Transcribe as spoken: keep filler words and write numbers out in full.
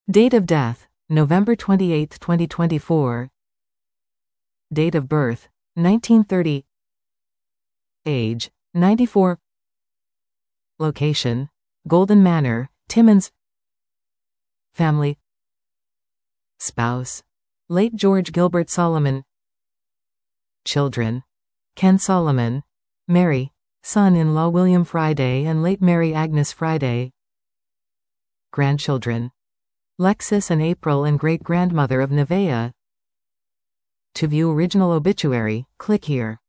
Date of death, November twenty-eighth, twenty twenty-four. Date of birth, nineteen thirty. Age, ninety-four. Location, Golden Manor, Timmins. Family. Spouse, late George Gilbert Solomon. Children, Ken Solomon, Mary, son-in-law William Friday and late Mary Agnes Friday. Grandchildren, Lexis and April and great-grandmother of Nevaeh. To view original obituary, click here.